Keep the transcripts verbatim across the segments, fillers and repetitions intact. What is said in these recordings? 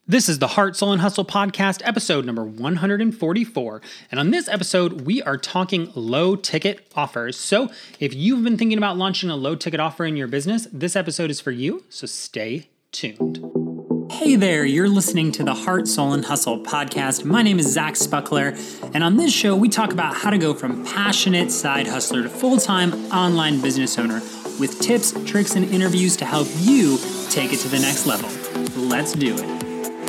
This is the Heart, Soul, and Hustle podcast, episode number one hundred forty-four. And on this episode, we are talking low ticket offers. So if you've been thinking about launching a low ticket offer in your business, this episode is for you. So stay tuned. Hey there, you're listening to the Heart, Soul, and Hustle podcast. My name is Zach Spuckler. And on this show, we talk about how to go from passionate side hustler to full-time online business owner with tips, tricks, and interviews to help you take it to the next level. Let's do it.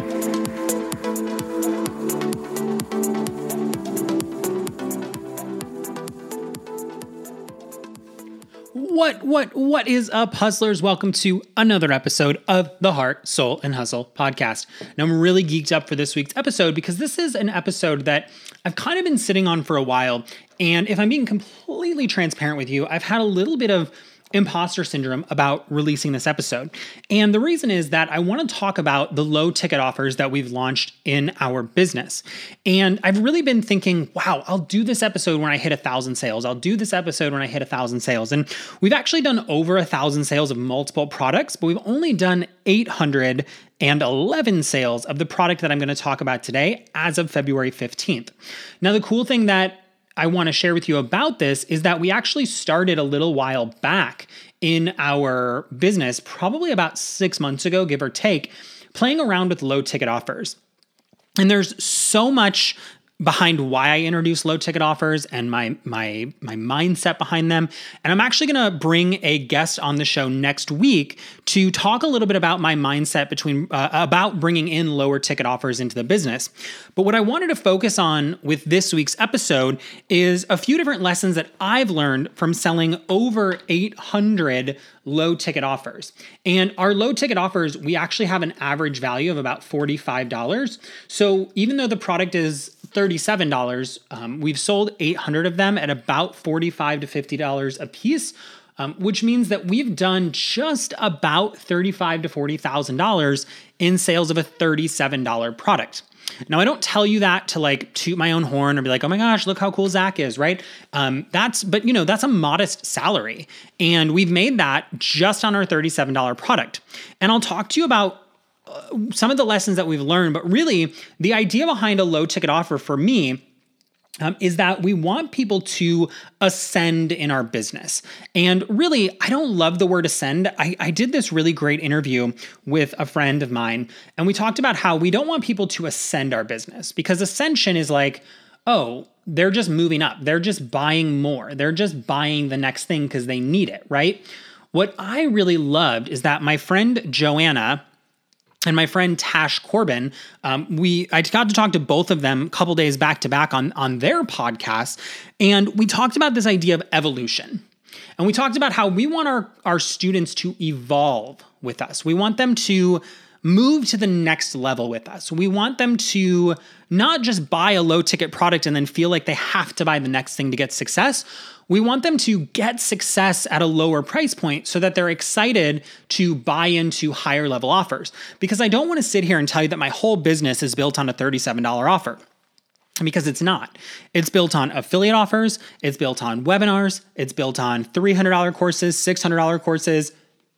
What, what, what is up, hustlers? Welcome to another episode of the Heart, Soul, and Hustle podcast. Now, I'm really geeked up for this week's episode because this is an episode that I've kind of been sitting on for a while. And if I'm being completely transparent with you, I've had a little bit of imposter syndrome about releasing this episode. And the reason is that I want to talk about the low ticket offers that we've launched in our business. And I've really been thinking, wow, I'll do this episode when I hit a thousand sales. I'll do this episode when I hit a thousand sales. And we've actually done over a thousand sales of multiple products, but we've only done eight hundred eleven sales of the product that I'm going to talk about today as of February fifteenth. Now, the cool thing that I want to share with you about this is that we actually started a little while back in our business, probably about six months ago, give or take, playing around with low ticket offers. And there's so much behind why I introduce low ticket offers and my my my mindset behind them. And I'm actually going to bring a guest on the show next week to talk a little bit about my mindset between uh, about bringing in lower ticket offers into the business. But what I wanted to focus on with this week's episode is a few different lessons that I've learned from selling over eight hundred low ticket offers. And our low ticket offers, we actually have an average value of about forty-five dollars. So even though the product is thirty-seven dollars, um, we've sold eight hundred of them at about forty-five to fifty dollars a piece, um, which means that we've done just about thirty-five to forty thousand dollars in sales of a thirty-seven dollars product. Now, I don't tell you that to like toot my own horn or be like, oh my gosh, look how cool Zach is, right? Um, that's, but you know, that's a modest salary. And we've made that just on our thirty-seven dollars product. And I'll talk to you about uh, some of the lessons that we've learned, but really the idea behind a low ticket offer for me Um, is that we want people to ascend in our business. And really, I don't love the word ascend. I, I did this really great interview with a friend of mine, and we talked about how we don't want people to ascend our business because ascension is like, oh, they're just moving up. They're just buying more. They're just buying the next thing because they need it, right? What I really loved is that my friend Joanna and my friend Tash Corbin, um, we I got to talk to both of them a couple days back to back on, on their podcast, and we talked about this idea of evolution. And we talked about how we want our, our students to evolve with us. We want them to move to the next level with us. We want them to not just buy a low ticket product and then feel like they have to buy the next thing to get success. We want them to get success at a lower price point so that they're excited to buy into higher level offers. Because I don't want to sit here and tell you that my whole business is built on a thirty-seven dollars offer. Because it's not. It's built on affiliate offers. It's built on webinars. It's built on three hundred dollars courses, six hundred dollars courses.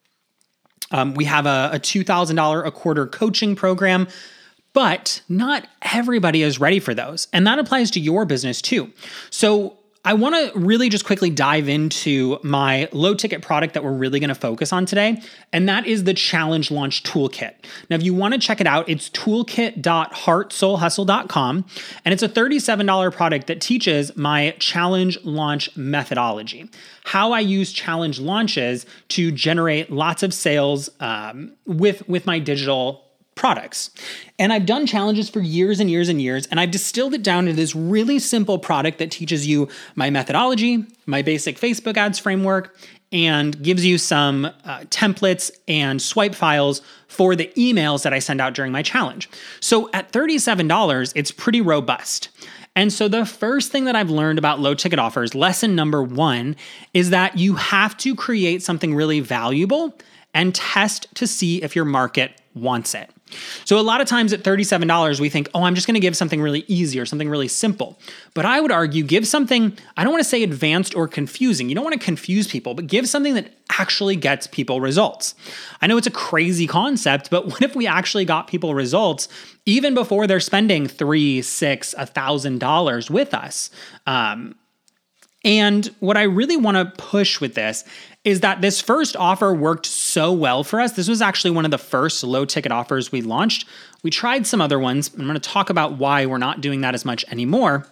Um, we have a, a two thousand dollars a quarter coaching program. But not everybody is ready for those. And that applies to your business too. So I want to really just quickly dive into my low ticket product that we're really going to focus on today. And that is the Challenge Launch Toolkit. Now, if you want to check it out, it's toolkit dot heart soul hustle dot com. And it's a thirty-seven dollars product that teaches my challenge launch methodology, how I use challenge launches to generate lots of sales um, with, with my digital products. And I've done challenges for years and years and years, and I've distilled it down to this really simple product that teaches you my methodology, my basic Facebook ads framework, and gives you some uh, templates and swipe files for the emails that I send out during my challenge. So at thirty-seven dollars, it's pretty robust. And so the first thing that I've learned about low ticket offers, lesson number one, is that you have to create something really valuable and test to see if your market wants it. So a lot of times at thirty-seven dollars, we think, oh, I'm just going to give something really easy or something really simple. But I would argue give something, I don't want to say advanced or confusing. You don't want to confuse people, but give something that actually gets people results. I know it's a crazy concept, but what if we actually got people results even before they're spending three, six, a thousand dollars with us? Um, And what I really want to push with this is that this first offer worked so well for us. This was actually one of the first low ticket offers we launched. We tried some other ones. I'm going to talk about why we're not doing that as much anymore.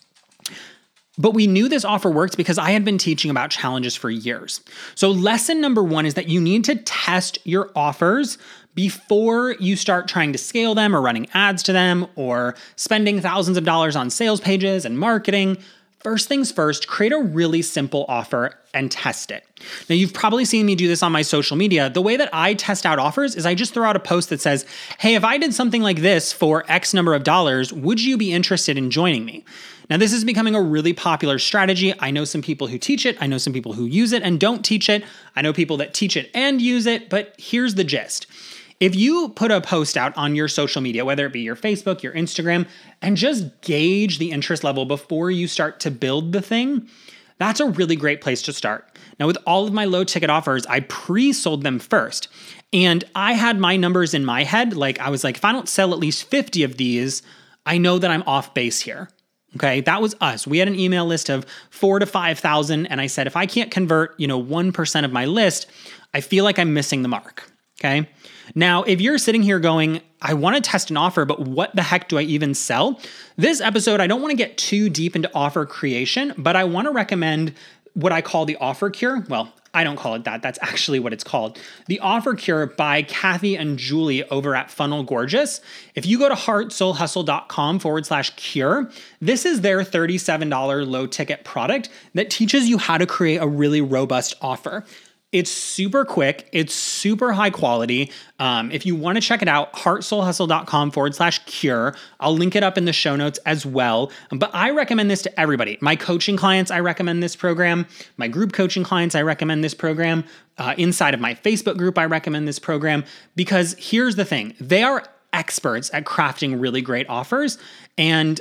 But we knew this offer worked because I had been teaching about challenges for years. So lesson number one is that you need to test your offers before you start trying to scale them or running ads to them or spending thousands of dollars on sales pages and marketing. First things first, create a really simple offer and test it. Now, you've probably seen me do this on my social media. The way that I test out offers is I just throw out a post that says, hey, if I did something like this for X number of dollars, would you be interested in joining me? Now, this is becoming a really popular strategy. I know some people who teach it. I know some people who use it and don't teach it. I know people that teach it and use it, but here's the gist. If you put a post out on your social media, whether it be your Facebook, your Instagram, and just gauge the interest level before you start to build the thing, that's a really great place to start. Now, with all of my low ticket offers, I pre-sold them first. And I had my numbers in my head. Like I was like, if I don't sell at least fifty of these, I know that I'm off base here. Okay, that was us. We had an email list of four to five thousand. And I said, if I can't convert, you know, one percent of my list, I feel like I'm missing the mark. Okay. Now, if you're sitting here going, I want to test an offer, but what the heck do I even sell? This episode, I don't want to get too deep into offer creation, but I want to recommend what I call the Offer Cure. Well, I don't call it that. That's actually what it's called. The Offer Cure by Kathy and Julie over at Funnel Gorgeous. If you go to heartsoulhustle.com forward slash cure, this is their thirty-seven dollars low ticket product that teaches you how to create a really robust offer. It's super quick. It's super high quality. Um, if you want to check it out, heartsoulhustle.com forward slash cure. I'll link it up in the show notes as well. But I recommend this to everybody. My coaching clients, I recommend this program. My group coaching clients, I recommend this program. Uh, inside of my Facebook group, I recommend this program because here's the thing. They are experts at crafting really great offers. And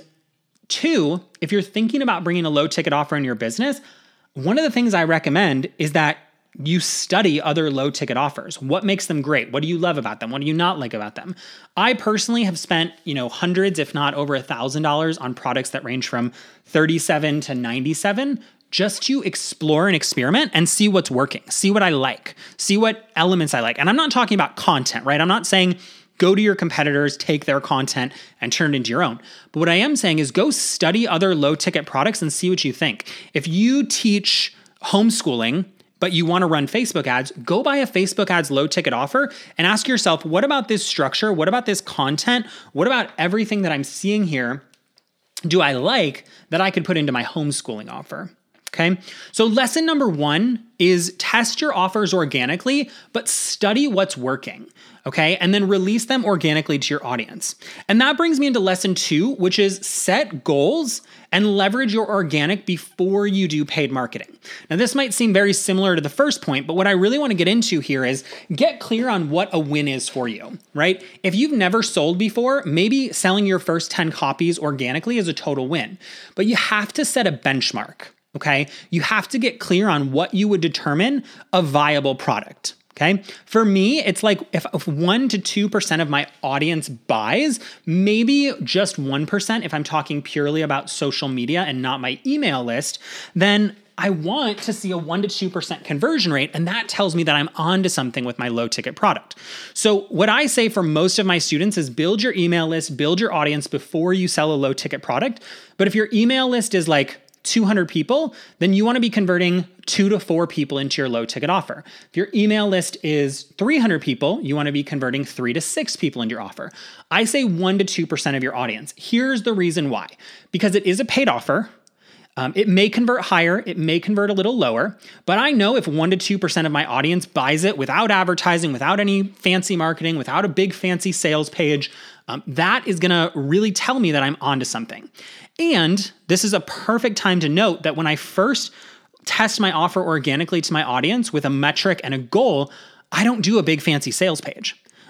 two, if you're thinking about bringing a low ticket offer in your business, one of the things I recommend is that you study other low ticket offers. What makes them great? What do you love about them? What do you not like about them? I personally have spent, you know, hundreds, if not over a thousand dollars on products that range from thirty-seven to ninety-seven just to explore and experiment and see what's working, see what I like, see what elements I like. And I'm not talking about content, right? I'm not saying go to your competitors, take their content and turn it into your own. But what I am saying is go study other low ticket products and see what you think. If you teach homeschooling, but you want to run Facebook ads, go buy a Facebook ads low ticket offer and ask yourself, what about this structure? What about this content? What about everything that I'm seeing here do I like that I could put into my homeschooling offer? Okay. So lesson number one is test your offers organically, but study what's working. Okay. And then release them organically to your audience. And that brings me into lesson two, which is set goals and leverage your organic before you do paid marketing. Now, this might seem very similar to the first point, but what I really want to get into here is get clear on what a win is for you, right? If you've never sold before, maybe selling your first ten copies organically is a total win, but you have to set a benchmark. Okay, you have to get clear on what you would determine a viable product. Okay, for me, it's like if, if one to two percent of my audience buys, maybe just one percent, if I'm talking purely about social media and not my email list, then I want to see a one to two percent conversion rate. And that tells me that I'm onto something with my low ticket product. So what I say for most of my students is build your email list, build your audience before you sell a low ticket product. But if your email list is like two hundred people, then you want to be converting two to four people into your low ticket offer. If your email list is three hundred people, you want to be converting three to six people into your offer. I say one to two percent of your audience. Here's the reason why. Because it is a paid offer. Um, it may convert higher, it may convert a little lower, but I know if one to two percent of my audience buys it without advertising, without any fancy marketing, without a big fancy sales page, um, that is gonna really tell me that I'm onto something. And this is a perfect time to note that when I first test my offer organically to my audience with a metric and a goal, I don't do a big fancy sales page.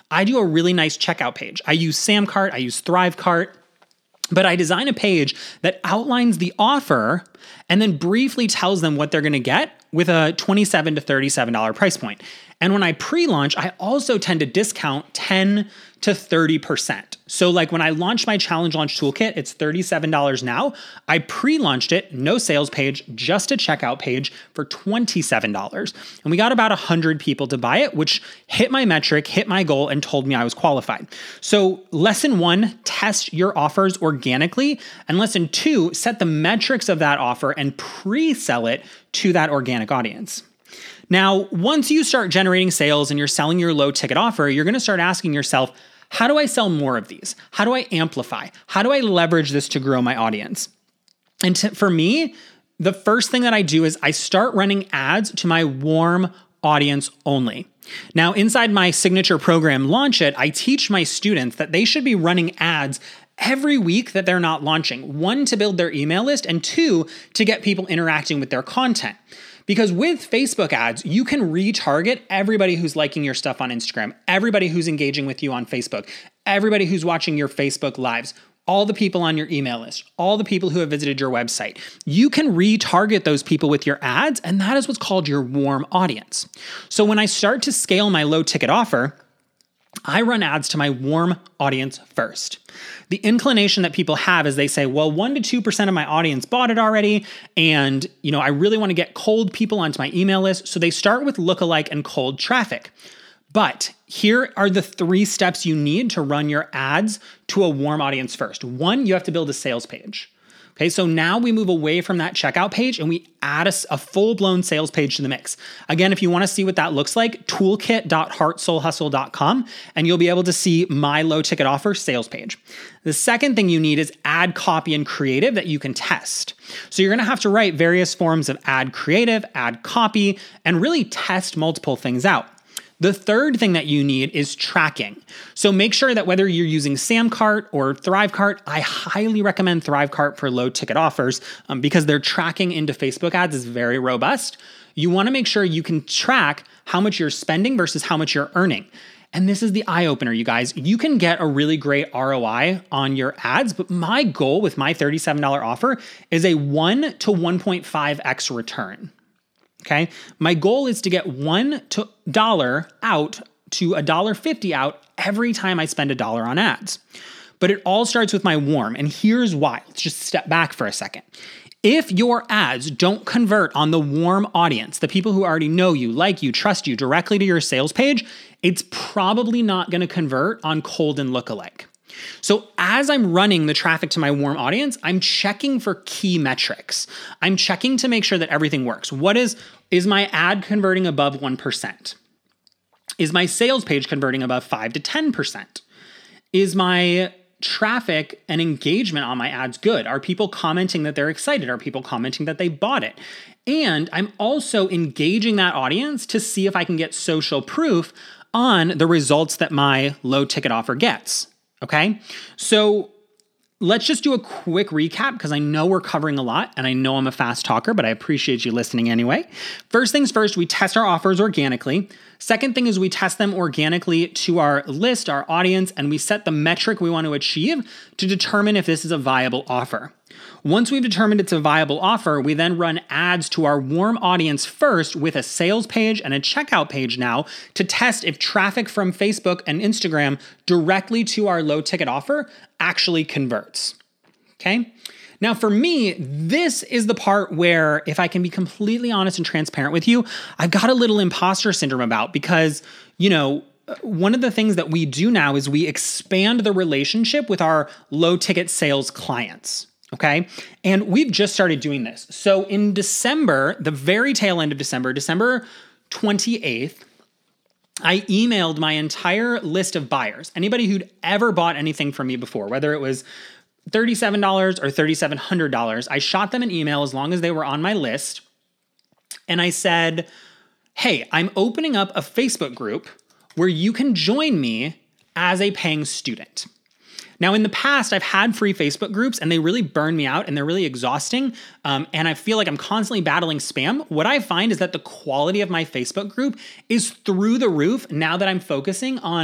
I do a really nice checkout page. I use Samcart, I use Thrivecart, but I design a page that outlines the offer and then briefly tells them what they're going to get with a twenty-seven to thirty-seven dollars price point. And when I pre-launch, I also tend to discount ten to thirty percent. So like when I launched my Challenge Launch Toolkit, it's thirty-seven dollars now. I pre-launched it, no sales page, just a checkout page for twenty-seven dollars. And we got about one hundred people to buy it, which hit my metric, hit my goal, and told me I was qualified. So lesson one, test your offers organically. And lesson two, set the metrics of that offer and pre-sell it to that organic audience. Now, once you start generating sales and you're selling your low ticket offer, you're going to start asking yourself, how do I sell more of these? How do I amplify? How do I leverage this to grow my audience? And to, for me, the first thing that I do is I start running ads to my warm audience only. Now, inside my signature program, Launch It, I teach my students that they should be running ads every week that they're not launching. One, to build their email list, and two, to get people interacting with their content. Because with Facebook ads, you can retarget everybody who's liking your stuff on Instagram, everybody who's engaging with you on Facebook, everybody who's watching your Facebook lives, all the people on your email list, all the people who have visited your website. You can retarget those people with your ads, and that is what's called your warm audience. So when I start to scale my low ticket offer, I run ads to my warm audience first. The inclination that people have is they say, well, one to two percent of my audience bought it already. And, you know, I really want to get cold people onto my email list. So they start with lookalike and cold traffic. But here are the three steps you need to run your ads to a warm audience first. One, you have to build a sales page. Okay, so now we move away from that checkout page and we add a, a full-blown sales page to the mix. Again, if you want to see what that looks like, toolkit dot heart soul hustle dot com, and you'll be able to see my low ticket offer sales page. The second thing you need is ad copy and creative that you can test. So you're going to have to write various forms of ad creative, ad copy, and really test multiple things out. The third thing that you need is tracking. So make sure that whether you're using Samcart or Thrivecart, I highly recommend Thrivecart for low ticket offers um, because their tracking into Facebook ads is very robust. You want to make sure you can track how much you're spending versus how much you're earning. And this is the eye opener, you guys. You can get a really great R O I on your ads, but my goal with my thirty-seven dollars offer is a one to one point five x return. Okay, my goal is to get one dollar out to one dollar fifty out every time I spend a dollar on ads. But it all starts with my warm, and here's why. Let's just step back for a second. If your ads don't convert on the warm audience, the people who already know you, like you, trust you directly to your sales page, it's probably not going to convert on cold and lookalike. So as I'm running the traffic to my warm audience, I'm checking for key metrics. I'm checking to make sure that everything works. What is, is my ad converting above one percent? Is my sales page converting above five to ten percent? Is my traffic and engagement on my ads good? Are people commenting that they're excited? Are people commenting that they bought it? And I'm also engaging that audience to see if I can get social proof on the results that my low ticket offer gets. Okay, so let's just do a quick recap because I know we're covering a lot and I know I'm a fast talker, but I appreciate you listening anyway. First things first, we test our offers organically. Second thing is we test them organically to our list, our audience, and we set the metric we want to achieve to determine if this is a viable offer. Once we've determined it's a viable offer, we then run ads to our warm audience first with a sales page and a checkout page now to test if traffic from Facebook and Instagram directly to our low ticket offer actually converts. Okay? Now for me, this is the part where, if I can be completely honest and transparent with you, I've got a little imposter syndrome about because, you know, one of the things that we do now is we expand the relationship with our low ticket sales clients. Okay. And we've just started doing this. So in December, the very tail end of December, December twenty-eighth, I emailed my entire list of buyers, anybody who'd ever bought anything from me before, whether it was thirty-seven dollars or thirty-seven hundred dollars. I shot them an email as long as they were on my list. And I said, hey, I'm opening up a Facebook group where you can join me as a paying student. Now, in the past, I've had free Facebook groups and they really burn me out and they're really exhausting. Um, and I feel like I'm constantly battling spam. What I find is that the quality of my Facebook group is through the roof now that I'm focusing on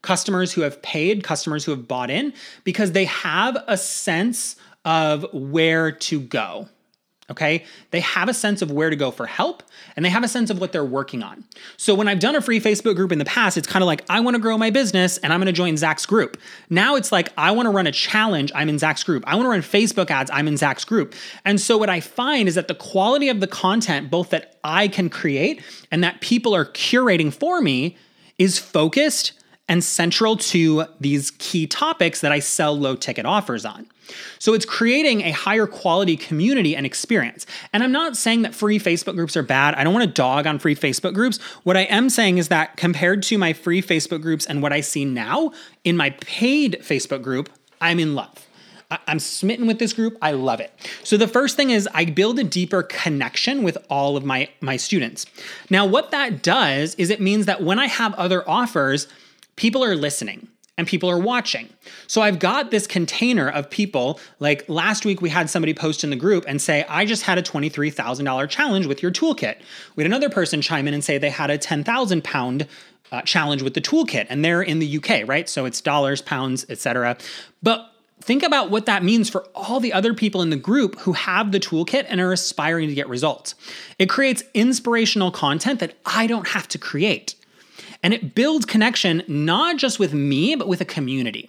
customers who have paid, customers who have bought in, because they have a sense of where to go. Okay. They have a sense of where to go for help, and they have a sense of what they're working on. So when I've done a free Facebook group in the past, it's kind of like, I want to grow my business and I'm going to join Zach's group. Now it's like, I want to run a challenge. I'm in Zach's group. I want to run Facebook ads. I'm in Zach's group. And so what I find is that the quality of the content, both that I can create and that people are curating for me, is focused and central to these key topics that I sell low ticket offers on. So it's creating a higher quality community and experience. And I'm not saying that free Facebook groups are bad. I don't want to dog on free Facebook groups. What I am saying is that compared to my free Facebook groups and what I see now in my paid Facebook group, I'm in love. I'm smitten with this group. I love it. So the first thing is I build a deeper connection with all of my, my students. Now, what that does is it means that when I have other offers, people are listening and people are watching. So I've got this container of people. Like last week, we had somebody post in the group and say, I just had a twenty-three thousand dollars challenge with your toolkit. We had another person chime in and say they had a ten thousand pound uh, challenge with the toolkit, and they're in the U K, right? So it's dollars, pounds, et cetera. But think about what that means for all the other people in the group who have the toolkit and are aspiring to get results. It creates inspirational content that I don't have to create. And it builds connection, not just with me, but with a community.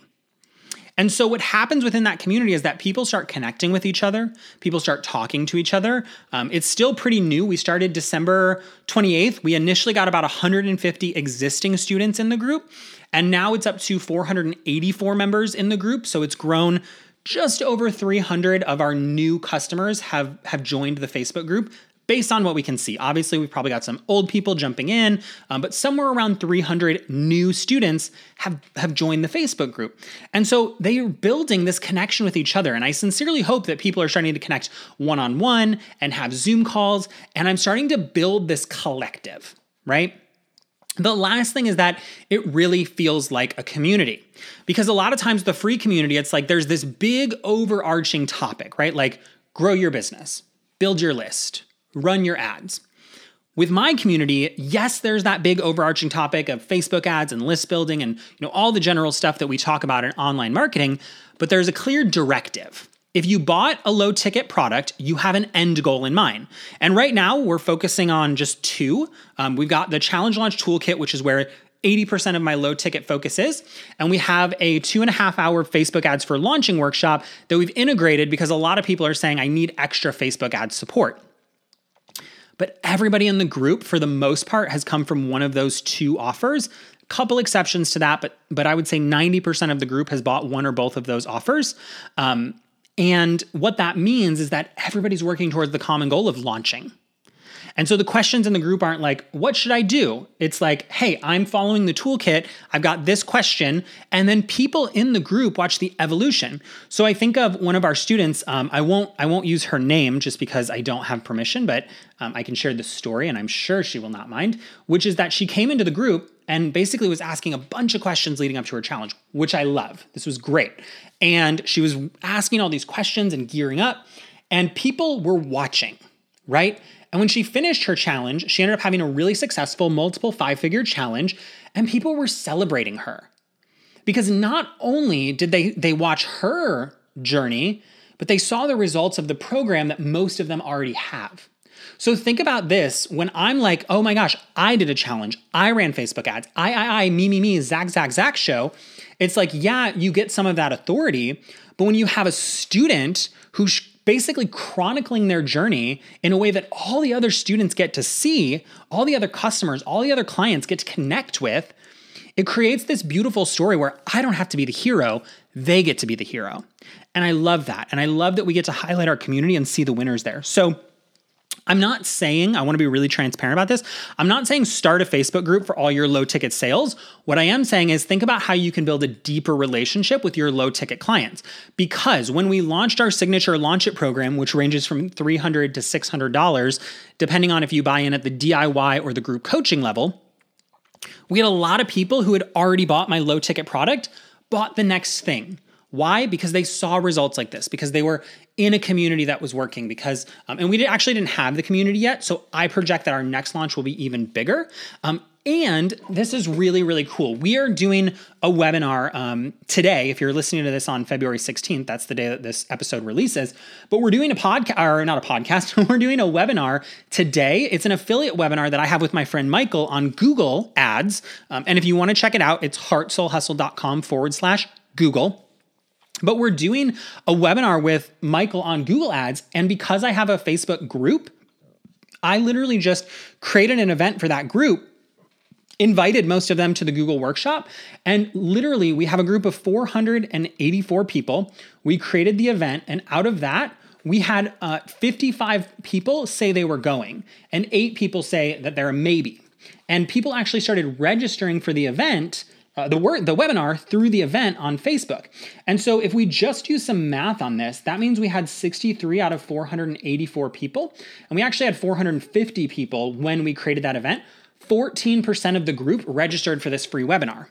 And so what happens within that community is that people start connecting with each other. People start talking to each other. Um, it's still pretty new. We started December twenty-eighth. We initially got about one hundred fifty existing students in the group. And now it's up to four hundred eighty-four members in the group. So it's grown. Just over three hundred of our new customers have, have joined the Facebook group, based on what we can see. Obviously, we've probably got some old people jumping in, um, but somewhere around three hundred new students have, have joined the Facebook group. And so they are building this connection with each other. And I sincerely hope that people are starting to connect one-on-one and have Zoom calls. And I'm starting to build this collective, right? The last thing is that it really feels like a community, because a lot of times the free community, it's like there's this big overarching topic, right? Like grow your business, build your list, run your ads. With my community, yes, there's that big overarching topic of Facebook ads and list building and, you know, all the general stuff that we talk about in online marketing, but there's a clear directive. If you bought a low ticket product, you have an end goal in mind. And right now we're focusing on just two. Um, we've got the Challenge Launch Toolkit, which is where eighty percent of my low ticket focus is. And we have a two and a half hour Facebook ads for launching workshop that we've integrated because a lot of people are saying, I need extra Facebook ad support. But everybody in the group, for the most part, has come from one of those two offers. A couple exceptions to that, but but I would say ninety percent of the group has bought one or both of those offers. Um, and what that means is that everybody's working towards the common goal of launching. And so the questions in the group aren't like, what should I do? It's like, hey, I'm following the toolkit. I've got this question. And then people in the group watch the evolution. So I think of one of our students, um, I won't I won't use her name just because I don't have permission, but um, I can share the story and I'm sure she will not mind, which is that she came into the group and basically was asking a bunch of questions leading up to her challenge, which I love. This was great. And she was asking all these questions and gearing up, and people were watching, right? And when she finished her challenge, she ended up having a really successful multiple five-figure challenge, and people were celebrating her. Because not only did they, they watch her journey, but they saw the results of the program that most of them already have. So think about this. When I'm like, oh my gosh, I did a challenge. I ran Facebook ads. I, I, I, me, me, me, Zach, Zach, Zach show. It's like, yeah, you get some of that authority, but when you have a student who's basically chronicling their journey in a way that all the other students get to see, all the other customers, all the other clients get to connect with, it creates this beautiful story where I don't have to be the hero, they get to be the hero. And I love that. And I love that we get to highlight our community and see the winners there. So I'm not saying, I want to be really transparent about this. I'm not saying start a Facebook group for all your low ticket sales. What I am saying is think about how you can build a deeper relationship with your low ticket clients. Because when we launched our signature Launch It program, which ranges from three hundred dollars to six hundred dollars, depending on if you buy in at the D I Y or the group coaching level, we had a lot of people who had already bought my low ticket product, bought the next thing. Why? Because they saw results like this, because they were in a community that was working, because, um, and we did, actually didn't have the community yet. So I project that our next launch will be even bigger. Um, And this is really, really cool. We are doing a webinar um, today. If you're listening to this on February sixteenth, that's the day that this episode releases. But we're doing a podcast, or not a podcast, we're doing a webinar today. It's an affiliate webinar that I have with my friend Michael on Google Ads. Um, and if you want to check it out, it's heartsoulhustle.com forward slash Google. But we're doing a webinar with Michael on Google Ads. And because I have a Facebook group, I literally just created an event for that group, invited most of them to the Google workshop, and literally we have a group of four hundred eighty-four people. We created the event, and out of that, we had uh, fifty-five people say they were going, and eight people say that they're a maybe. And people actually started registering for the event, uh, the word, the webinar through the event on Facebook. And so if we just do some math on this, that means we had sixty-three out of four hundred eighty-four people, and we actually had four hundred fifty people when we created that event. fourteen percent of the group registered for this free webinar.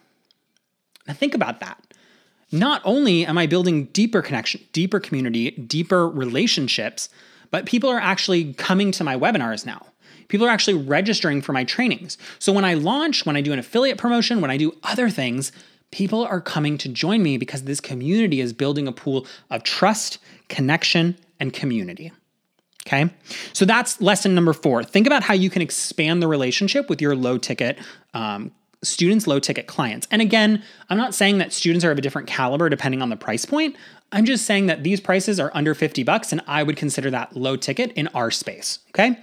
Now think about that. Not only am I building deeper connection, deeper community, deeper relationships, but people are actually coming to my webinars now. People are actually registering for my trainings. So when I launch, when I do an affiliate promotion, when I do other things, people are coming to join me because this community is building a pool of trust, connection, and community. Okay, so that's lesson number four. Think about how you can expand the relationship with your low ticket um, students, low ticket clients. And again, I'm not saying that students are of a different caliber depending on the price point. I'm just saying that these prices are under fifty bucks, and I would consider that low ticket in our space. Okay.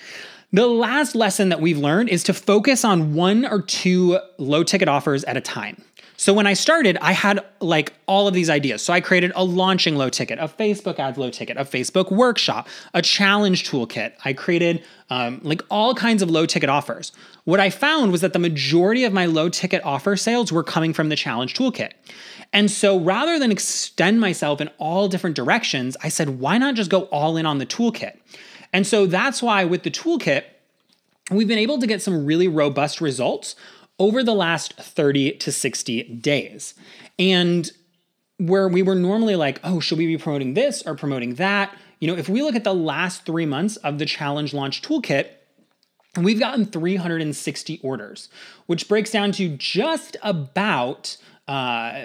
The last lesson that we've learned is to focus on one or two low ticket offers at a time. So when I started, I had like all of these ideas. So I created a launching low ticket, a Facebook ads low ticket, a Facebook workshop, a challenge toolkit. I created um, like all kinds of low ticket offers. What I found was that the majority of my low ticket offer sales were coming from the challenge toolkit. And so rather than extend myself in all different directions, I said, why not just go all in on the toolkit? And so that's why with the toolkit, we've been able to get some really robust results over the last thirty to sixty days. And where we were normally like, oh, should we be promoting this or promoting that? You know, if we look at the last three months of the Challenge Launch Toolkit, we've gotten three hundred sixty orders, which breaks down to just about uh,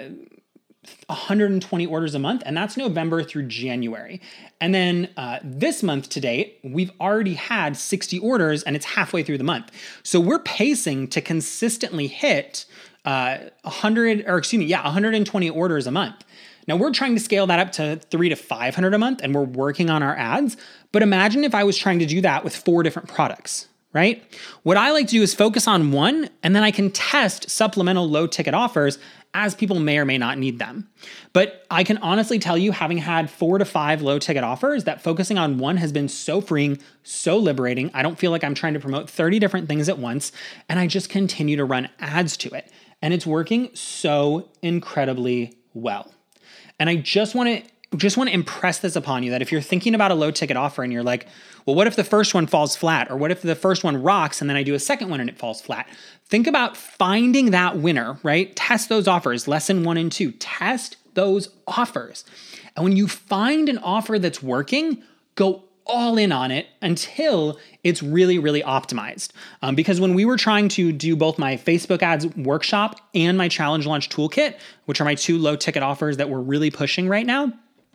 one hundred twenty orders a month, and that's November through January. And then uh, this month to date, we've already had sixty orders, and it's halfway through the month. So we're pacing to consistently hit uh, one hundred, or excuse me, yeah, one hundred twenty orders a month. Now we're trying to scale that up to three to five hundred a month, and we're working on our ads. But imagine if I was trying to do that with four different products, right? What I like to do is focus on one, and then I can test supplemental low ticket offers as people may or may not need them. But I can honestly tell you, having had four to five low ticket offers, that focusing on one has been so freeing, so liberating. I don't feel like I'm trying to promote thirty different things at once, and I just continue to run ads to it. And it's working so incredibly well. And I just want to just want to impress this upon you, that if you're thinking about a low ticket offer and you're like, well, what if the first one falls flat? Or what if the first one rocks and then I do a second one and it falls flat? Think about finding that winner, right? Test those offers, lesson one and two. Test those offers. And when you find an offer that's working, go all in on it until it's really, really optimized. Um, because when we were trying to do both my Facebook ads workshop and my challenge launch toolkit, which are my two low ticket offers that we're really pushing right now,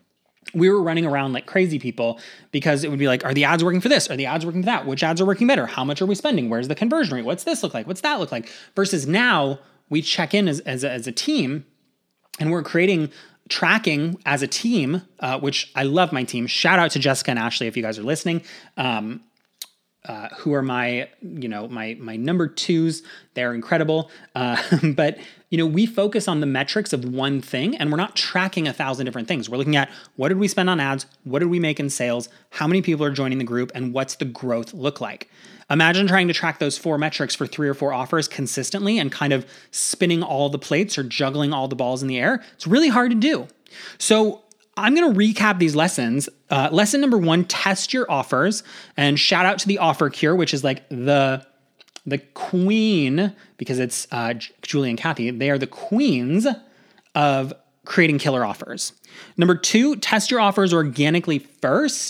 we were running around like crazy people because it would be like, are the ads working for this? Are the ads working for that? Which ads are working better? How much are we spending? Where's the conversion rate? What's this look like? What's that look like? Versus now we check in as, as, a, as a team, and we're creating tracking as a team, uh, which I love my team. Shout out to Jessica and Ashley if you guys are listening. Um, Uh, who are my, you know, my my number twos. They're incredible. Uh, but, you know, we focus on the metrics of one thing, and we're not tracking a thousand different things. We're looking at what did we spend on ads? What did we make in sales? How many people are joining the group? And what's the growth look like? Imagine trying to track those four metrics for three or four offers consistently and kind of spinning all the plates or juggling all the balls in the air. It's really hard to do. So I'm going to recap these lessons. Uh, lesson number one, test your offers, and shout out to the Offer Cure, which is like the, the queen, because it's uh, Julie and Kathy. They are the queens of creating killer offers. Number two, test your offers organically first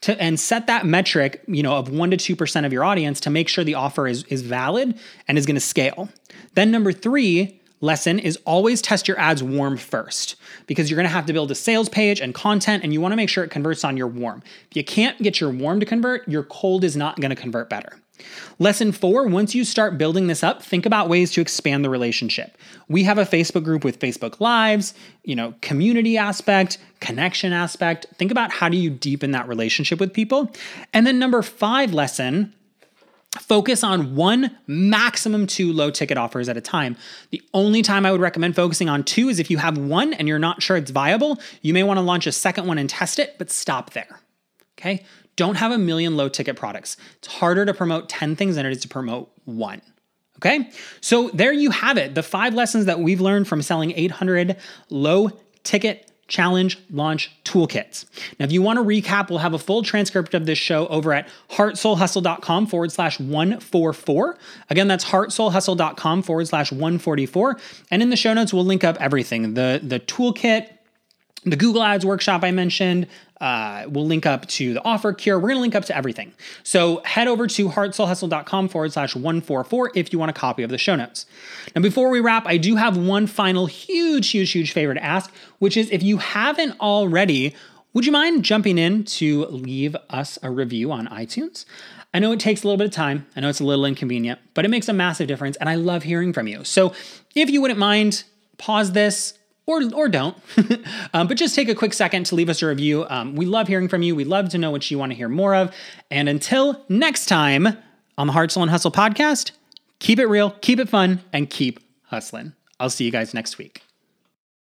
to, and set that metric, you know, of one to two percent of your audience to make sure the offer is, is valid and is going to scale. Then number three lesson is always test your ads warm first, because you're going to have to build a sales page and content, and you want to make sure it converts on your warm. If you can't get your warm to convert, your cold is not going to convert better. Lesson four, once you start building this up, think about ways to expand the relationship. We have a Facebook group with Facebook Lives, you know, community aspect, connection aspect. Think about how do you deepen that relationship with people. And then number five lesson, focus on one, maximum two low ticket offers at a time. The only time I would recommend focusing on two is if you have one and you're not sure it's viable. You may want to launch a second one and test it, but stop there. Okay? Don't have a million low ticket products. It's harder to promote ten things than it is to promote one. Okay? So there you have it. The five lessons that we've learned from selling eight hundred low ticket challenge launch toolkits. Now, if you want to recap, we'll have a full transcript of this show over at heartsoulhustle.com forward slash 144. Again, that's heartsoulhustle.com forward slash 144. And in the show notes, we'll link up everything. The, the toolkit, the Google Ads workshop I mentioned, uh, we'll link up to the offer cure. We're going to link up to everything. So head over to heartsoulhustle.com forward slash 144 if you want a copy of the show notes. Now, before we wrap, I do have one final huge, huge, huge favor to ask, which is if you haven't already, would you mind jumping in to leave us a review on iTunes? I know it takes a little bit of time. I know it's a little inconvenient, but it makes a massive difference, and I love hearing from you. So if you wouldn't mind, pause this, Or or don't, um, but just take a quick second to leave us a review. Um, we love hearing from you. We love to know what you want to hear more of. And until next time on the Heart, Soul, and Hustle podcast, keep it real, keep it fun, and keep hustling. I'll see you guys next week.